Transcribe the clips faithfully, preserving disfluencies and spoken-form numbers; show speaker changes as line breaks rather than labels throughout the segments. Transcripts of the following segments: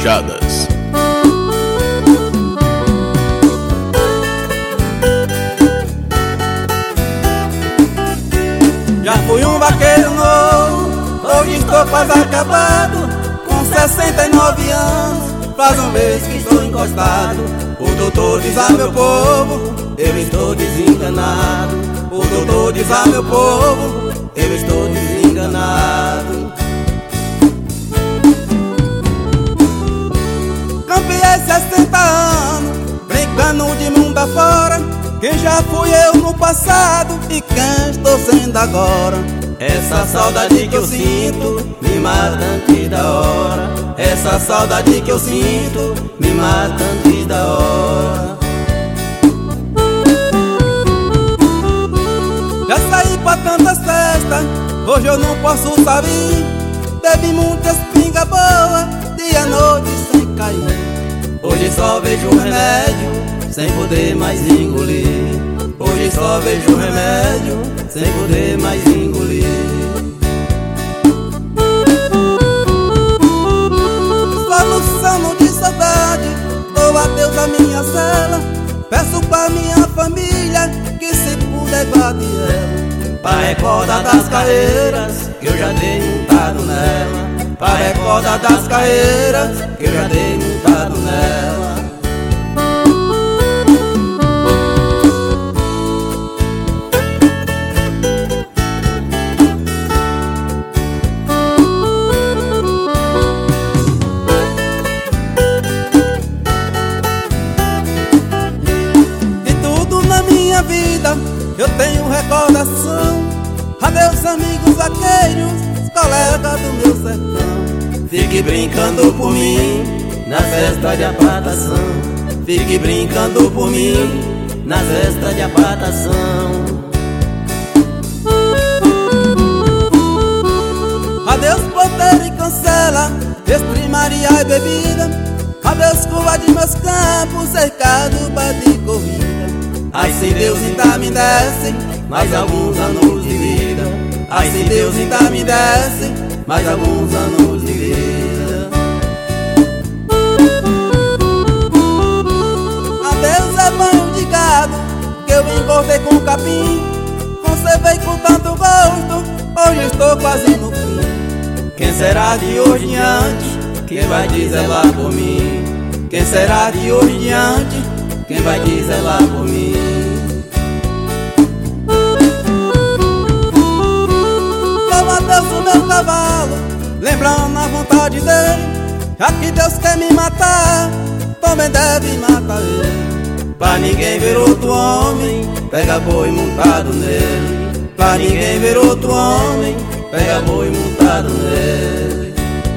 fechadas.
Já fui um vaqueiro novo, hoje estou quase acabado. Com sessenta e nove anos, faz um mês que estou encostado. O doutor diz a meu povo, eu estou desenganado. O doutor diz a meu povo, eu estou desenganado. Campeei sessenta anos, brincando de mundo afora. Quem já fui eu no passado e quem estou sendo agora. Essa saudade que eu sinto me mata antes da hora. Essa saudade que eu sinto me mata antes da hora. Já saí pra tantas festas, hoje eu não posso sair. Bebi muitas pinga boa, dia e noite sem cair. Hoje só vejo remédio, sem poder mais engolir. Hoje só vejo remédio, sem poder mais engolir. Solução de saudade, dou adeus à minha cela. Peço pra minha família que se puder guarde ela, pra recordar das carreiras que eu já dei montado nela. Pra recordar das carreiras que eu já dei montado nela. Vida, eu tenho recordação. Adeus amigos vaqueiros, colegas do meu sertão. Fique brincando por mim na festa de apatação. Fique brincando por mim na festa de apatação. Adeus porteiro e cancela, estrimaria e bebida. Adeus curva de meus campos, cercado para de corrida. Ai, se Deus ainda me desse mais alguns anos de vida. Ai, se Deus ainda me desse mais alguns anos de vida. Adeus é banho de gado, que eu engordei com capim. Conservei com tanto gosto, hoje estou quase no fim. Quem será de hoje em diante, quem vai dizer lá por mim? Quem será de hoje em diante, quem vai dizer lá por mim? Dou adeus o meu cavalo, lembrando a vontade dele. Já que Deus quer me matar, também deve matar ele. Pra ninguém ver outro homem, pega boi montado nele. Pra ninguém ver outro homem, pega boi montado nele.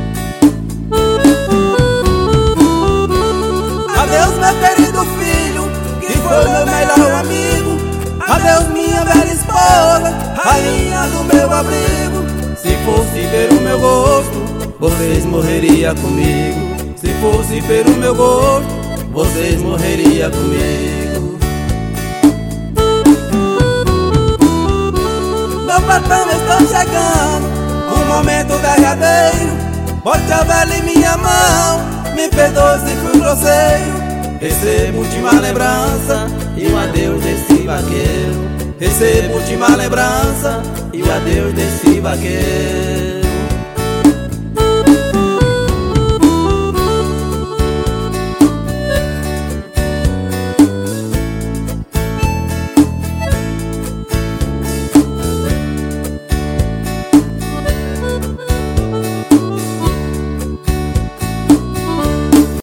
Adeus meu querido filho, que foi meu melhor amigo. Adeus minha velha esposa, rainha do meu abrigo. Se fosse ver o meu gosto, vocês morreriam comigo. Se fosse ver o meu gosto, vocês morreriam comigo. Meu patrão está chegando, um momento derradeiro. Bote a vela em minha mão, me perdoe se fui grosseiro. Recebo última lembrança e o adeus desse vaqueiro. Recebo última lembrança e o adeus desse vaqueiro.